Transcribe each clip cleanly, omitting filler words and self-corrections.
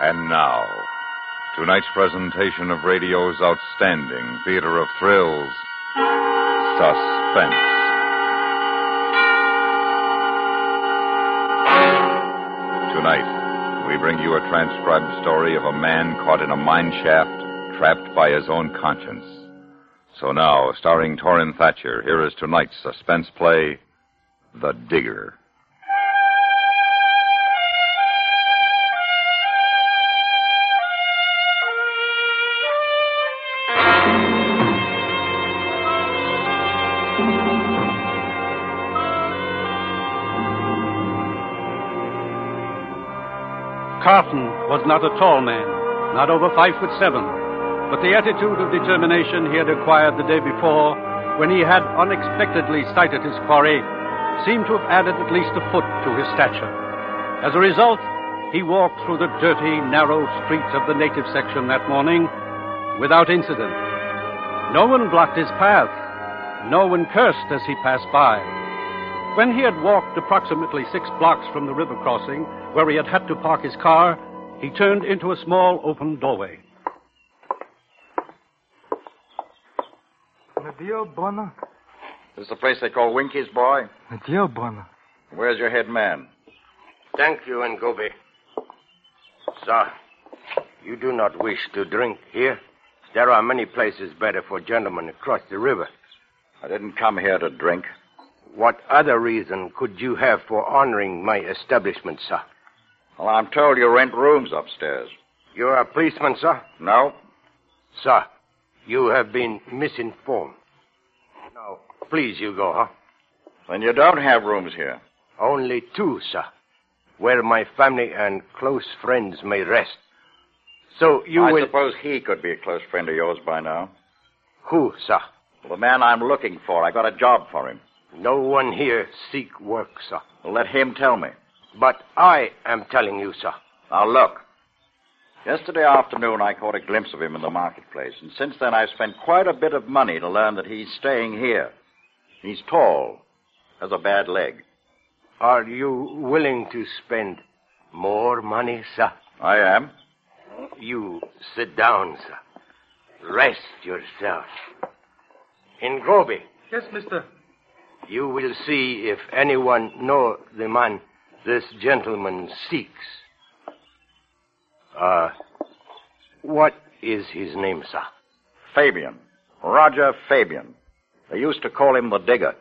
And now, tonight's presentation of radio's outstanding theater of thrills, Suspense. Tonight, we bring you a transcribed story of a man caught in a mine shaft, trapped by his own conscience. So now, starring Torrin Thatcher, here is tonight's suspense play, The Digger. Carton was not a tall man, not over 5'7", but the attitude of determination he had acquired the day before, when he had unexpectedly sighted his quarry, seemed to have added at least a foot to his stature. As a result, he walked through the dirty, narrow streets of the native section that morning without incident. No one blocked his path. No one cursed as he passed by. When he had walked approximately 6 blocks from the river crossing, where he had to park his car, he turned into a small open doorway. Medio Bona. This the place they call Winky's, boy? Medio Bona. Where's your head man? Thank you, Ngobe. Sir, you do not wish to drink here? There are many places better for gentlemen across the river. I didn't come here to drink. What other reason could you have for honoring my establishment, sir? Well, I'm told you rent rooms upstairs. You're a policeman, sir? No. Sir, you have been misinformed. Now, please, you go, huh? Then you don't have rooms here. Only 2, sir, where my family and close friends may rest. So you will... I suppose he could be a close friend of yours by now. Who, sir? Well, the man I'm looking for. I got a job for him. No one here seek work, sir. Well, let him tell me. But I am telling you, sir. Now, look. Yesterday afternoon, I caught a glimpse of him in the marketplace, and since then I've spent quite a bit of money to learn that he's staying here. He's tall, has a bad leg. Are you willing to spend more money, sir? I am. You sit down, sir. Rest yourself. Ngobe. Yes, mister. You will see if anyone know the man this gentleman seeks. What is his name, sir? Fabian. Roger Fabian. They used to call him the Digger.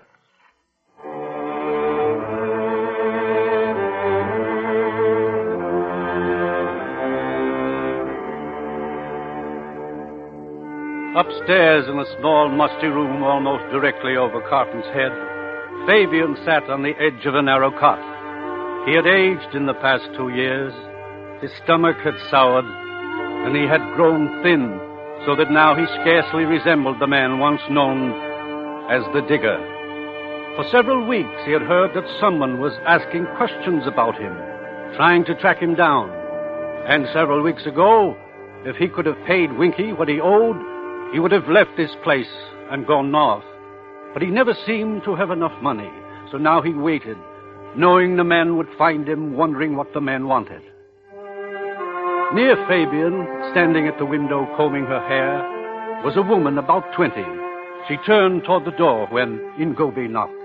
Upstairs in a small, musty room almost directly over Carton's head, Fabian sat on the edge of a narrow cot. He had aged in the past 2 years. His stomach had soured, and he had grown thin, so that now he scarcely resembled the man once known as the Digger. For several weeks he had heard that someone was asking questions about him, trying to track him down. And several weeks ago, if he could have paid Winky what he owed, he would have left this place and gone north. But he never seemed to have enough money, so now he waited, knowing the man would find him, wondering what the man wanted. Near Fabian, standing at the window combing her hair, was a woman about 20. She turned toward the door when Ngobe knocked.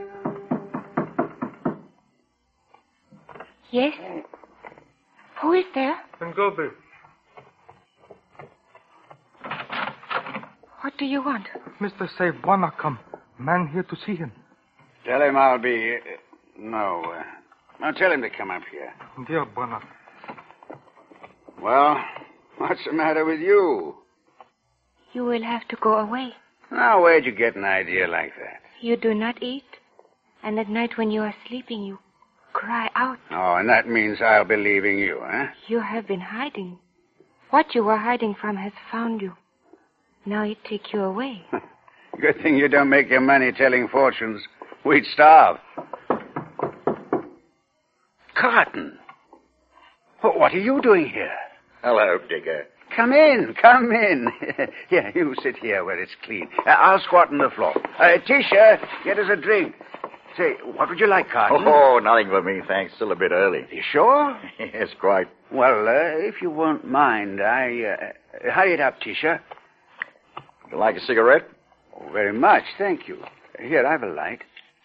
Yes? Who is there? Ngobe. What do you want? Mr. say wanna come. Man here to see him. Tell him I'll be... No, tell him to come up here. Dear Bona. Well, what's the matter with you? You will have to go away. Now, where'd you get an idea like that? You do not eat, and at night when you are sleeping, you cry out. Oh, and that means I'll be leaving you, huh? You have been hiding. What you were hiding from has found you. Now it take you away. Good thing you don't make your money telling fortunes. We'd starve. Carton. What are you doing here? Hello, Digger. Come in, come in. Here, you sit here where it's clean. I'll squat on the floor. Tisha, get us a drink. Say, what would you like, Carton? Oh, nothing for me, thanks. Still a bit early. You sure? Yes, quite. Well, if you won't mind, hurry it up, Tisha. You like a cigarette? Oh, very much, thank you. Here, I've a light.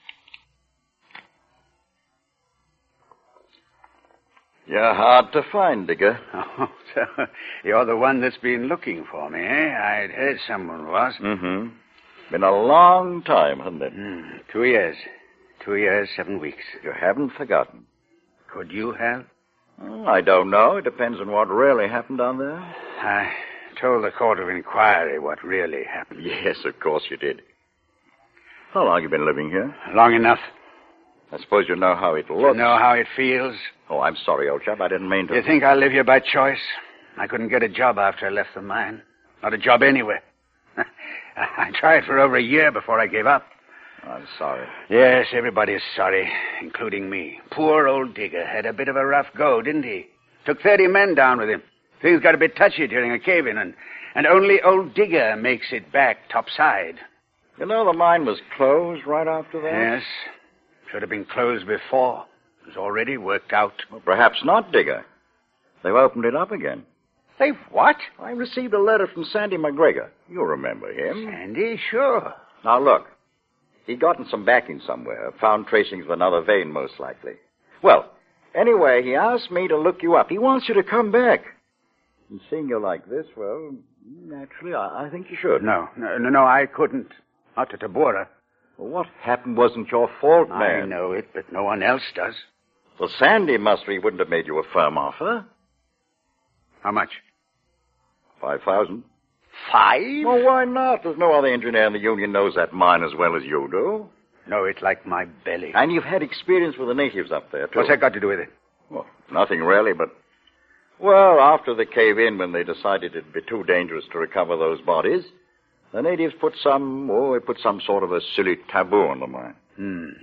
You're hard to find, Digger. Oh, so you're the one that's been looking for me, eh? I'd heard someone was. Mm-hmm. Been a long time, hasn't it? 2 years. 2 years, 7 weeks. You haven't forgotten. Could you have? I don't know. It depends on what really happened down there. I told the court of inquiry what really happened. Yes, of course you did. How long have you been living here? Long enough. I suppose you know how it looks. You know how it feels? Oh, I'm sorry, old chap. I didn't mean to. You think I live here by choice? I couldn't get a job after I left the mine. Not a job anywhere. I tried for over a year before I gave up. I'm sorry. Yes, everybody's sorry, including me. Poor old Digger had a bit of a rough go, didn't he? Took 30 men down with him. Things got a bit touchy during a cave-in, and only old Digger makes it back topside. You know the mine was closed right after that? Yes. Should have been closed before. It was already worked out. Well, perhaps not, Digger. They've opened it up again. They've what? I received a letter from Sandy McGregor. You remember him. Sandy, sure. Now, look. He'd gotten some backing somewhere. Found tracings of another vein, most likely. Well, anyway, he asked me to look you up. He wants you to come back. And seeing you like this, well, naturally, I think you should. No, I couldn't. Not to Tabora. Well, what happened wasn't your fault, man. I know it, but no one else does. Well, Sandy he wouldn't have made you a firm offer. How much? 5,000. 5? Well, why not? There's no other engineer in the union knows that mine as well as you do. Know it like my belly. And you've had experience with the natives up there, too. What's that got to do with it? Well, nothing really, but... Well, after the cave-in, when they decided it'd be too dangerous to recover those bodies, the natives put some sort of a silly taboo on the mine.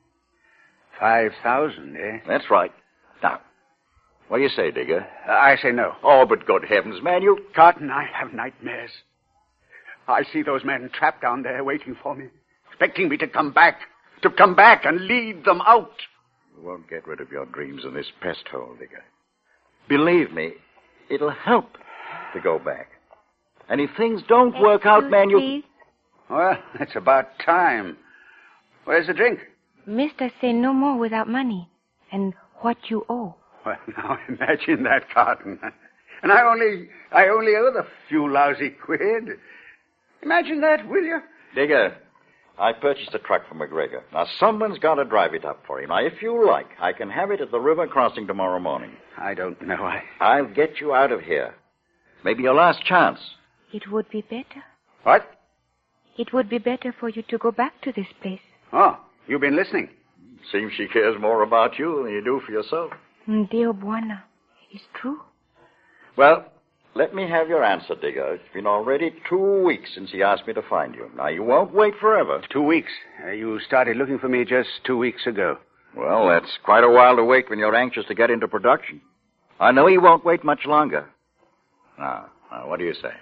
5,000, eh? That's right. Now, what do you say, Digger? I say no. Oh, but good heavens, man, you... Cotton, I have nightmares. I see those men trapped down there waiting for me, expecting me to come back and lead them out. You won't get rid of your dreams in this pest hole, Digger. Believe me, it'll help to go back. And if things don't work out, man, you... Please? Well, it's about time. Where's the drink? Mister, say no more without money. And what you owe. Well, now imagine that, Cotton. And I only owe the few lousy quid. Imagine that, will you? Digger, I purchased a truck from McGregor. Now, someone's got to drive it up for him. Now, if you like, I can have it at the river crossing tomorrow morning. I don't know. I'll get you out of here. Maybe your last chance. It would be better. What? It would be better for you to go back to this place. Oh, you've been listening. Seems she cares more about you than you do for yourself. Dio Buana. It's true. Well, let me have your answer, Digger. It's been already 2 weeks since he asked me to find you. Now, you won't wait forever. 2 weeks. You started looking for me just 2 weeks ago. Well, that's quite a while to wait when you're anxious to get into production. I know he won't wait much longer. Now, what do you say?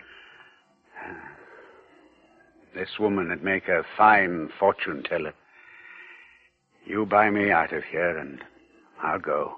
This woman would make a fine fortune teller. You buy me out of here, and I'll go.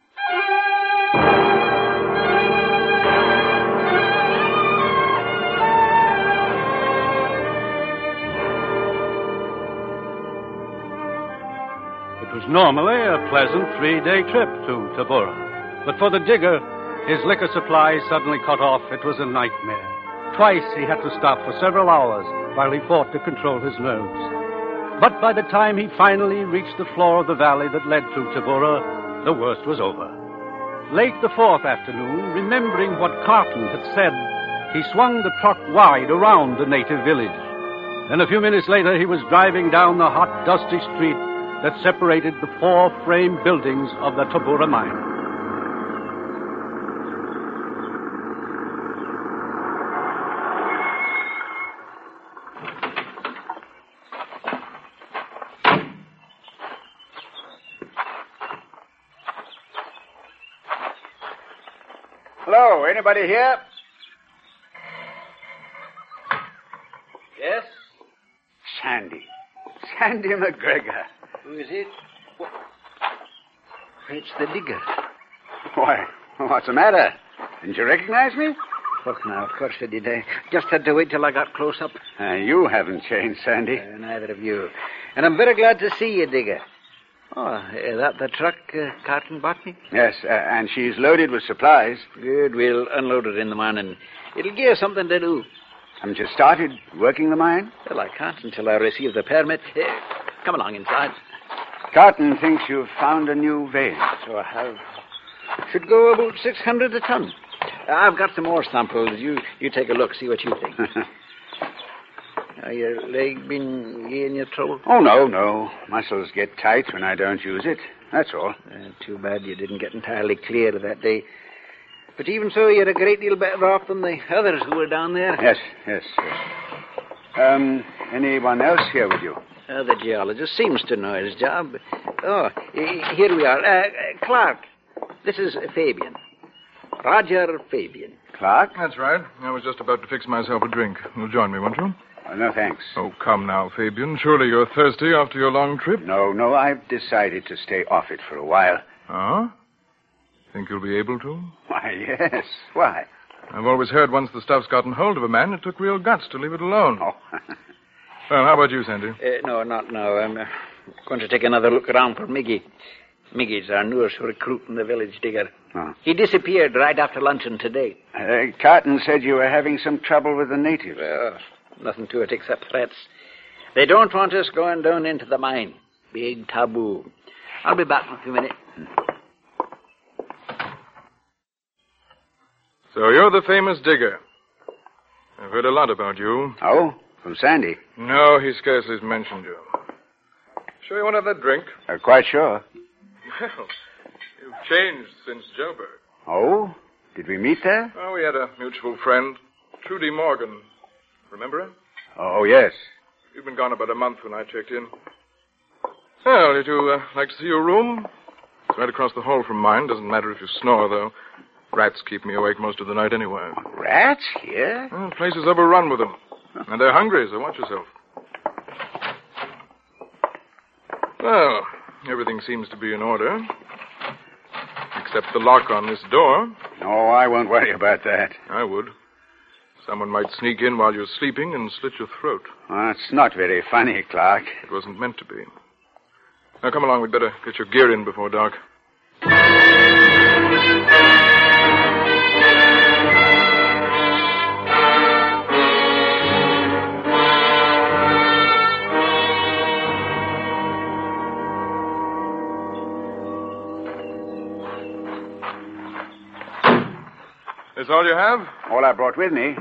It was normally a pleasant 3-day trip to Tabora. But for the digger, his liquor supply suddenly cut off. It was a nightmare. Twice he had to stop for several hours while he fought to control his nerves. But by the time he finally reached the floor of the valley that led to Tabora, the worst was over. Late the 4th afternoon, remembering what Carton had said, he swung the truck wide around the native village. Then a few minutes later, he was driving down the hot, dusty street that separated the 4 frame buildings of the Tabora mine. Hello, anybody here? Yes? Sandy McGregor. Who is it? It's the digger. What's the matter? Didn't you recognize me? Look now, of course I did. I just had to wait till I got close up. You haven't changed, Sandy. Neither of you. And I'm very glad to see you, Digger. Oh, is that the truck Carton bought me? Yes, and she's loaded with supplies. Good. We'll unload it in the morning. It'll give us something to do. Haven't you started working the mine? Well, I can't until I receive the permit. Come along inside. Carton thinks you've found a new vein. So I have. Should go about 600 a ton. I've got some more samples. You take a look, see what you think. Your leg been giving you trouble? Oh, no. Muscles get tight when I don't use it. That's all. Too bad you didn't get entirely clear that day. But even so, you're a great deal better off than the others who were down there. Yes. Anyone else here with you? The geologist seems to know his job. Oh, here we are. Clark, this is Fabian. Roger Fabian. Clark? That's right. I was just about to fix myself a drink. You'll join me, won't you? No, thanks. Oh, come now, Fabian. Surely you're thirsty after your long trip? No, I've decided to stay off it for a while. Ah? Think you'll be able to? Why, yes. Why? I've always heard once the stuff's gotten hold of a man, it took real guts to leave it alone. Oh. Well, how about you, Sandy? No, not now. I'm going to take another look around for Miggy. Miggy's our newest recruit in the village, Digger. Oh. He disappeared right after luncheon today. Carton said you were having some trouble with the natives. Well, nothing to it except threats. They don't want us going down into the mine. Big taboo. I'll be back in a few minutes. So you're the famous Digger. I've heard a lot about you. Oh? From Sandy? No, he scarcely mentioned you. Sure you want to have that drink? Quite sure. Well, you've changed since Joburg. Oh? Did we meet there? Oh, we had a mutual friend, Trudy Morgan. Remember her? Oh, yes. You've been gone about a month when I checked in. Well, did you like to see your room? It's right across the hall from mine. Doesn't matter if you snore, though. Rats keep me awake most of the night anyway. Rats here? Well, the place is overrun with them. And they're hungry, so watch yourself. Well, everything seems to be in order. Except the lock on this door. Oh, I won't worry about that. I would. Someone might sneak in while you're sleeping and slit your throat. Oh, it's not very funny, Clark. It wasn't meant to be. Now, come along. We'd better get your gear in before dark. This all you have? All I brought with me.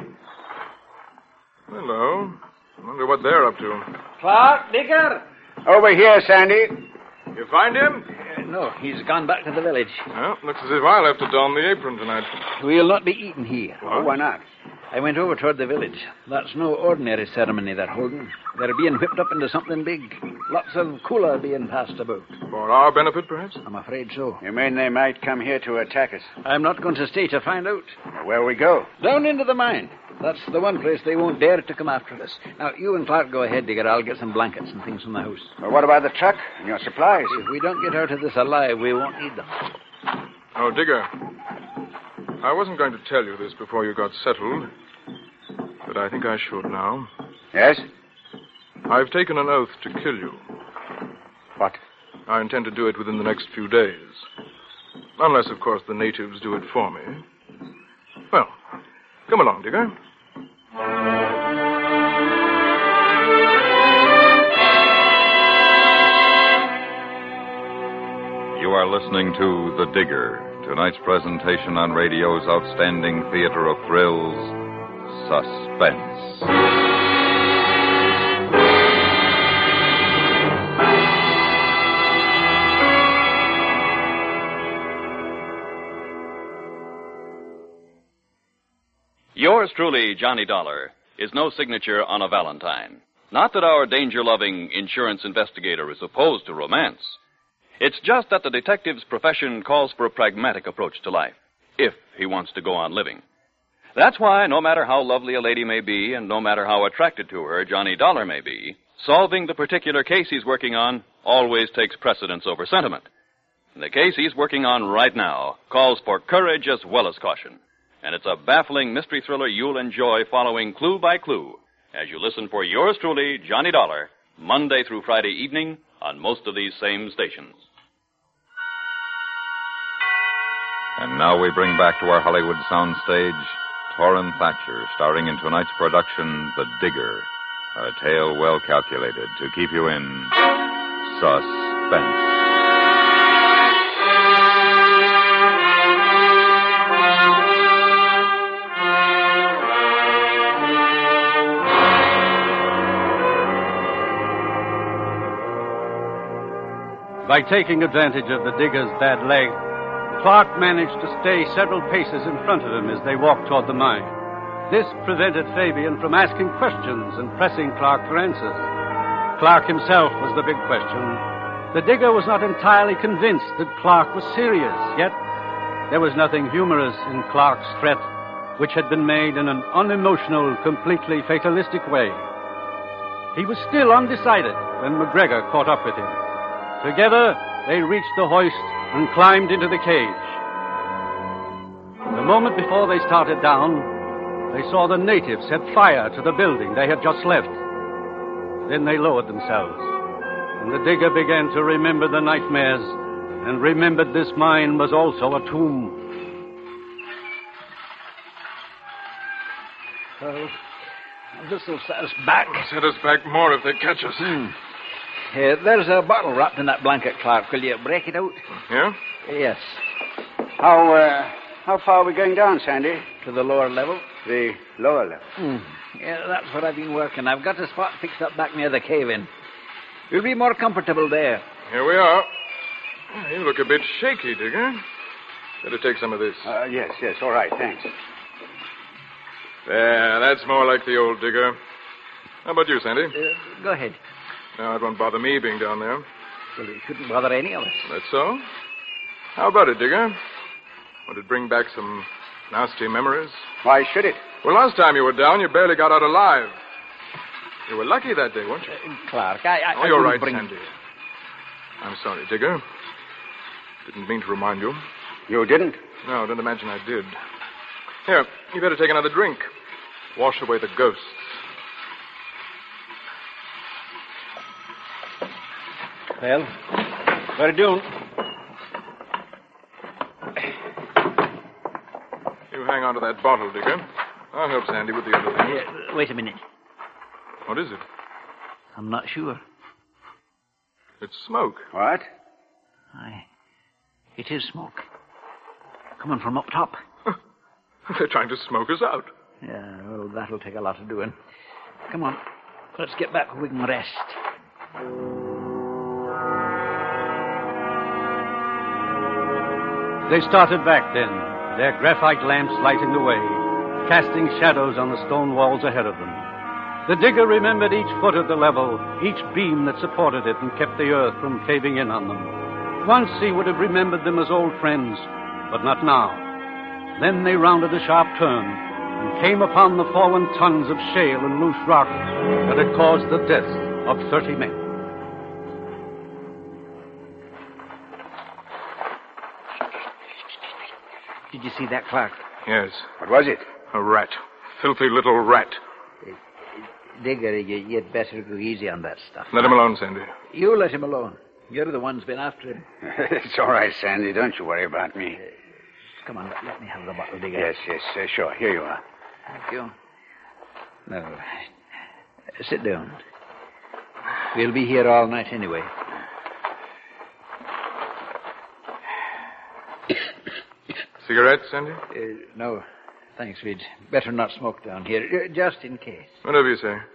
Hello. I wonder what they're up to. Clark, Digger. Over here, Sandy. You find him? No, he's gone back to the village. Well, looks as if I'll have to don the apron tonight. We'll not be eaten here. Oh, why not? I went over toward the village. That's no ordinary ceremony they're holding. They're being whipped up into something big. Lots of cooler being passed about. For our benefit, perhaps? I'm afraid so. You mean they might come here to attack us? I'm not going to stay to find out. Where'll we go? Down into the mine. That's the one place they won't dare to come after us. Now, you and Clark go ahead, Digger. I'll get some blankets and things from the house. Well, what about the truck and your supplies? If we don't get out of this alive, we won't need them. Oh, Digger. I wasn't going to tell you this before you got settled, but I think I should now. Yes? I've taken an oath to kill you. What? I intend to do it within the next few days. Unless, of course, the natives do it for me. Well, come along, Digger. You are listening to The Digger, tonight's presentation on radio's outstanding theater of thrills, Suspense. Yours truly, Johnny Dollar, is no signature on a Valentine. Not that our danger-loving insurance investigator is opposed to romance. It's just that the detective's profession calls for a pragmatic approach to life, if he wants to go on living. That's why, no matter how lovely a lady may be, and no matter how attracted to her Johnny Dollar may be, solving the particular case he's working on always takes precedence over sentiment. The case he's working on right now calls for courage as well as caution. And it's a baffling mystery thriller you'll enjoy following clue by clue as you listen for yours truly, Johnny Dollar, Monday through Friday evening on most of these same stations. And now we bring back to our Hollywood soundstage Torrin Thatcher, starring in tonight's production, The Digger, a tale well calculated to keep you in suspense. By taking advantage of the digger's bad leg, Clark managed to stay several paces in front of him as they walked toward the mine. This prevented Fabian from asking questions and pressing Clark for answers. Clark himself was the big question. The digger was not entirely convinced that Clark was serious, yet there was nothing humorous in Clark's threat, which had been made in an unemotional, completely fatalistic way. He was still undecided when McGregor caught up with him. Together, they reached the hoist and climbed into the cage. The moment before they started down, they saw the natives set fire to the building they had just left. Then they lowered themselves, and the digger began to remember the nightmares and remembered this mine was also a tomb. Well, this will set us back. Set us back more if they catch us. There's a bottle wrapped in that blanket, Clark. Will you break it out? Yeah? Yes. How far are we going down, Sandy? To the lower level. The lower level? Yeah, that's what I've been working. I've got a spot fixed up back near the cave-in. You'll be more comfortable there. Here we are. You look a bit shaky, Digger. Better take some of this. Yes. All right, thanks. There, that's more like the old Digger. How about you, Sandy? Go ahead. No, it won't bother me being down there. Well, it shouldn't bother any of us. That's so? How about it, Digger? Would it bring back some nasty memories? Why should it? Well, last time you were down, you barely got out alive. You were lucky that day, weren't you? Clark, Oh, you're right, Sandy. I'm sorry, Digger. Didn't mean to remind you. You didn't? No, don't imagine I did. Here, you better take another drink. Wash away the ghosts. Well, what are you doing? You hang on to that bottle, Digger. I'll help Sandy with the other things. Wait a minute. What is it? I'm not sure. It's smoke. What? It is smoke. Coming from up top. They're trying to smoke us out. Yeah, well, that'll take a lot of doing. Come on. Let's get back where we can rest. They started back then, their graphite lamps lighting the way, casting shadows on the stone walls ahead of them. The digger remembered each foot of the level, each beam that supported it and kept the earth from caving in on them. Once he would have remembered them as old friends, but not now. Then they rounded a sharp turn and came upon the fallen tons of shale and loose rock that had caused the death of 30 men. Did you see that, Clark? Yes. What was it? A rat. Filthy little rat. Digger, you'd better go easy on that stuff. Let him alone, Sandy. You let him alone. You're the one's been after him. It's all right, Sandy. Don't you worry about me. Come on, let me have the bottle, Digger. Yes, sure. Here you are. Thank you. No. Sit down. We'll be here all night anyway. Cigarette, Sandy? No, thanks. We'd better not smoke down here, just in case. Whatever you say.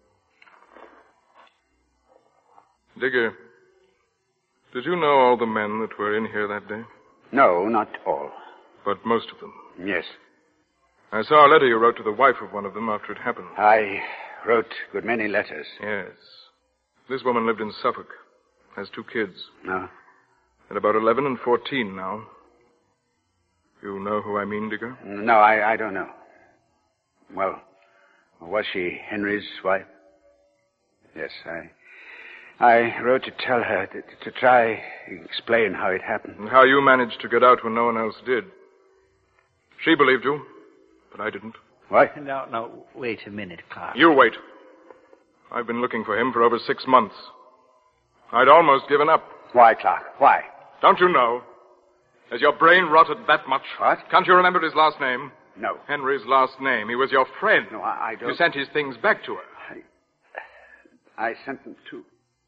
Digger, did you know all the men that were in here that day? No, not all. But most of them? Yes. I saw a letter you wrote to the wife of one of them after it happened. I wrote a good many letters. Yes. This woman lived in Suffolk. Has 2 kids. No. They're about 11 and 14 now. You know who I mean, Digger? No, I don't know. Well, was she Henry's wife? Yes, I wrote to tell her, to try explain how it happened. And how you managed to get out when no one else did. She believed you, but I didn't. What? No, wait a minute, Clark. You wait. I've been looking for him for over 6 months. I'd almost given up. Why, Clark? Why? Don't you know? Has your brain rotted that much? What? Can't you remember his last name? No. Henry's last name. He was your friend. No, I don't. You sent his things back to her. I sent them too.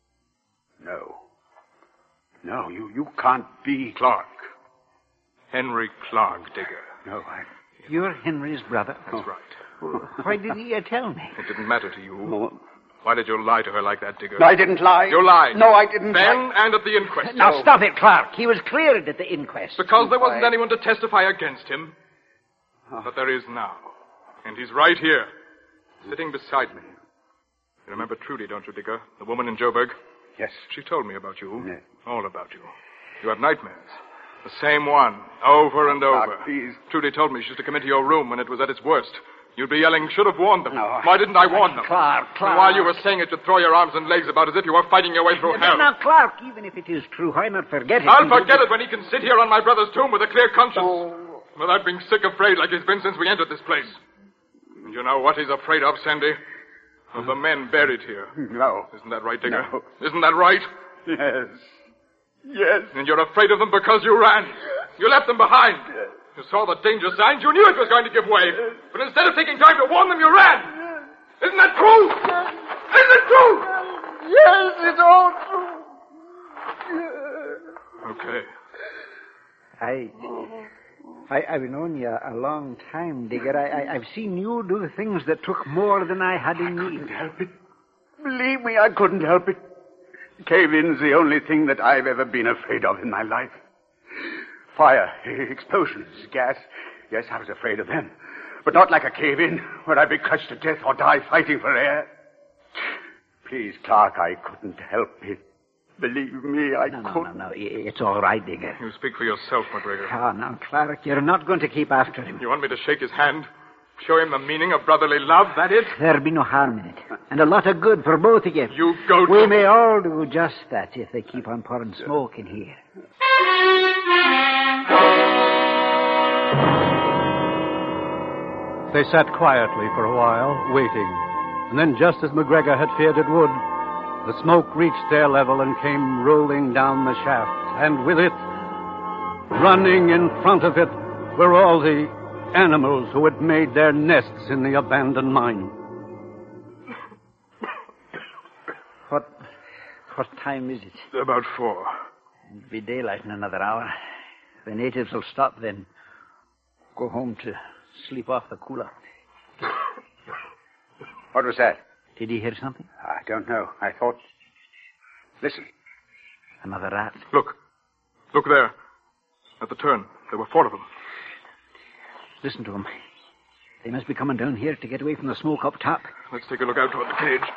No, you can't be... Clark. Henry Clark, Digger. No, You're Henry's brother? That's right. Why didn't you tell me? It didn't matter to you. No. Why did you lie to her like that, Digger? No, I didn't lie. You lied. No, I didn't Then lie. and at the inquest. Now, stop it, Clark. He was cleared at the inquest. Because there wasn't anyone to testify against him. But there is now. And he's right here, sitting beside me. You remember Trudy, don't you, Digger? The woman in Joburg? Yes. She told me about you. Yes. All about you. You have nightmares. The same one, over and over. Clark, please. Trudy told me she used to come into your room when it was at its worst. You'd be yelling, should have warned them. No. Why didn't I warn them? Clark. And while you were saying it, you'd throw your arms and legs about as if you were fighting your way through hell. Now, Clark, even if it is true, why not forget it? I'll forget it when he can sit here on my brother's tomb with a clear conscience. Without being sick afraid like he's been since we entered this place. And you know what he's afraid of, Sandy? Of the men buried here. No. Isn't that right, Digger? No. Isn't that right? Yes. And you're afraid of them because you ran. You left them behind. You saw the danger signs. You knew it was going to give way. But instead of taking time to warn them, you ran. Isn't that true? Isn't it true? Yes, it's all true. Okay. I've known you a long time, Digger. I've seen you do things that took more than I had in me. I couldn't help it. Believe me, I couldn't help it. Cave-in's the only thing that I've ever been afraid of in my life. Fire, explosions, gas. Yes, I was afraid of them. But not like a cave-in, where I'd be crushed to death or die fighting for air. Please, Clark, I couldn't help it. Believe me, I couldn't. No. It's all right, Digger. You speak for yourself, McGregor. Oh, now, Clark, you're not going to keep after him. You want me to shake his hand? Show him the meaning of brotherly love, that it? There'll be no harm in it. And a lot of good for both of you. You go to... We may all do just that if they keep on pouring smoke in here. They sat quietly for a while, waiting. And then, just as McGregor had feared it would, the smoke reached their level and came rolling down the shaft. And with it, running in front of it, were all the animals who had made their nests in the abandoned mine. What time is it? About 4. It'll be daylight in another hour. The natives will stop, then go home to sleep off the cooler. What was that? Did you hear something? I don't know. I thought... Listen. Another rat. Look. Look there. At the turn. There were 4 of them. Listen to them. They must be coming down here to get away from the smoke up top. Let's take a look out toward the cage.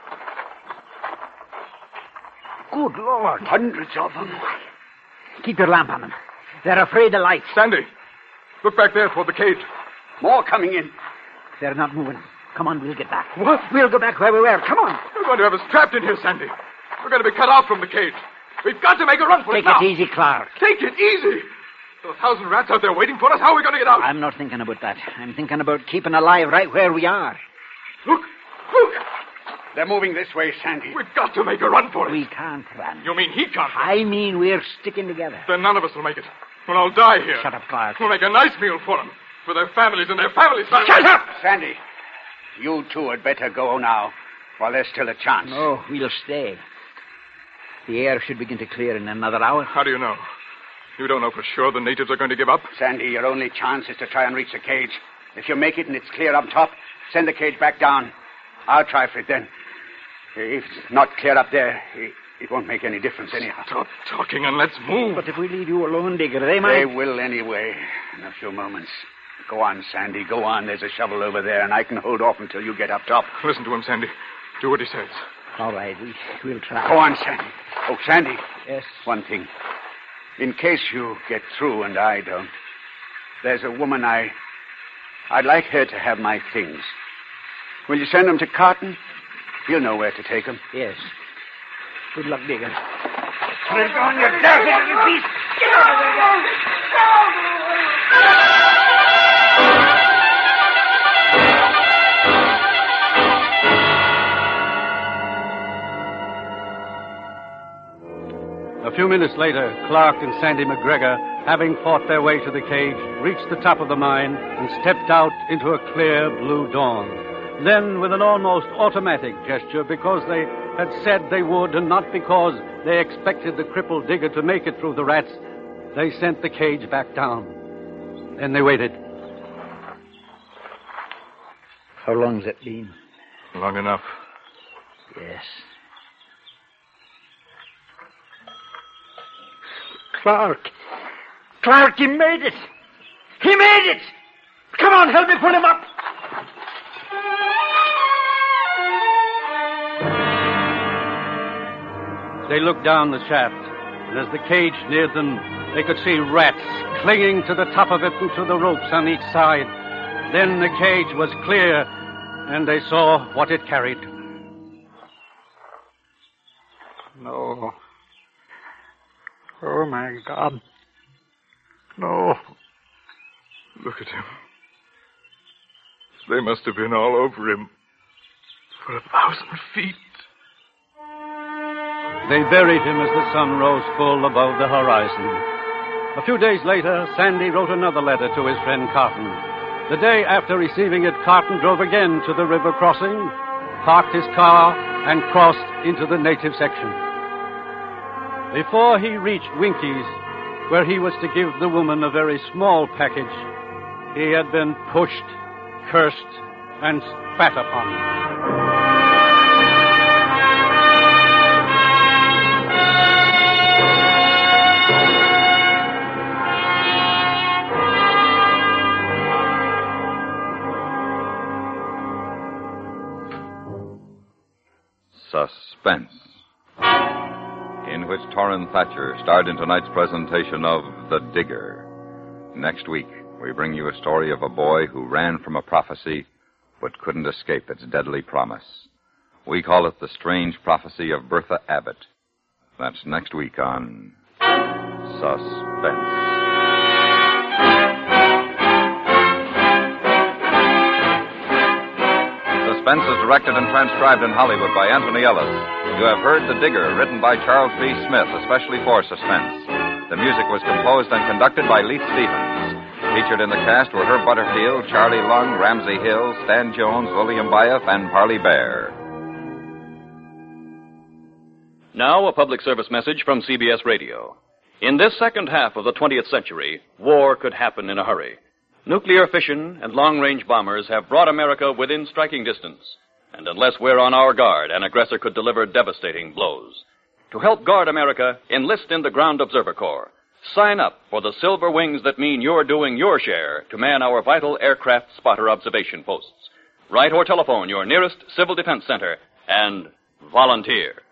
Good Lord. Hundreds of them. Keep your lamp on them. They're afraid of light. Sandy, look back there toward the cage. More coming in. They're not moving. Come on, we'll get back. What? We'll go back where we were. Come on. You're going to have us trapped in here, Sandy. We're going to be cut off from the cage. We've got to make a run for it now. Take it easy, Clark. Take it easy. There are 1,000 rats out there waiting for us. How are we going to get out? I'm not thinking about that. I'm thinking about keeping alive right where we are. Look. They're moving this way, Sandy. We've got to make a run for it. We can't run. You mean he can't run? I mean we're sticking together. Then none of us will make it. We'll all die here. Shut up, Clark. We'll make a nice meal for them. For their families and their families' families. Shut up! Sandy, you two had better go now, while there's still a chance. No, we'll stay. The air should begin to clear in another hour. How do you know? You don't know for sure the natives are going to give up? Sandy, your only chance is to try and reach the cage. If you make it and it's clear up top, send the cage back down. I'll try for it then. If it's not clear up there, it won't make any difference anyhow. Stop talking and let's move. But if we leave you alone, Digger, they might... They will anyway, in a few moments. Go on, Sandy, go on. There's a shovel over there, and I can hold off until you get up top. Listen to him, Sandy. Do what he says. All right, we'll try. Go on, Sandy. Oh, Sandy. Yes? One thing. In case you get through and I don't, there's a woman I'd like her to have my things. Will you send them to Carton? He'll know where to take them. Yes. Good luck, Digger. Put it on your dirty little beast. Get out of there. A few minutes later, Clark and Sandy McGregor, having fought their way to the cage, reached the top of the mine and stepped out into a clear blue dawn. Then, with an almost automatic gesture, because they had said they would and not because they expected the crippled Digger to make it through the rats, they sent the cage back down. Then they waited. How long's it been? Long enough. Yes. Clark, he made it! He made it! Come on, help me pull him up! They looked down the shaft, and as the cage neared them, they could see rats clinging to the top of it and to the ropes on each side. Then the cage was clear, and they saw what it carried. No. Oh, my God. No. Look at him. They must have been all over him for 1,000 feet. They buried him as the sun rose full above the horizon. A few days later, Sandy wrote another letter to his friend Carton. The day after receiving it, Carton drove again to the river crossing, parked his car, and crossed into the native section. Before he reached Winky's, where he was to give the woman a very small package, he had been pushed, cursed, and spat upon. Suspense, in which Torrin Thatcher starred in tonight's presentation of The Digger. Next week, we bring you a story of a boy who ran from a prophecy but couldn't escape its deadly promise. We call it The Strange Prophecy of Bertha Abbott. That's next week on Suspense. Suspense is directed and transcribed in Hollywood by Anthony Ellis. You have heard The Digger, written by Charles B. Smith, especially for Suspense. The music was composed and conducted by Leith Stevens. Featured in the cast were Herb Butterfield, Charlie Lung, Ramsey Hill, Stan Jones, William Byatt, and Parley Bear. Now, a public service message from CBS Radio. In this second half of the 20th century, war could happen in a hurry. Nuclear fission and long-range bombers have brought America within striking distance. And unless we're on our guard, an aggressor could deliver devastating blows. To help guard America, enlist in the Ground Observer Corps. Sign up for the silver wings that mean you're doing your share to man our vital aircraft spotter observation posts. Write or telephone your nearest Civil Defense Center and volunteer.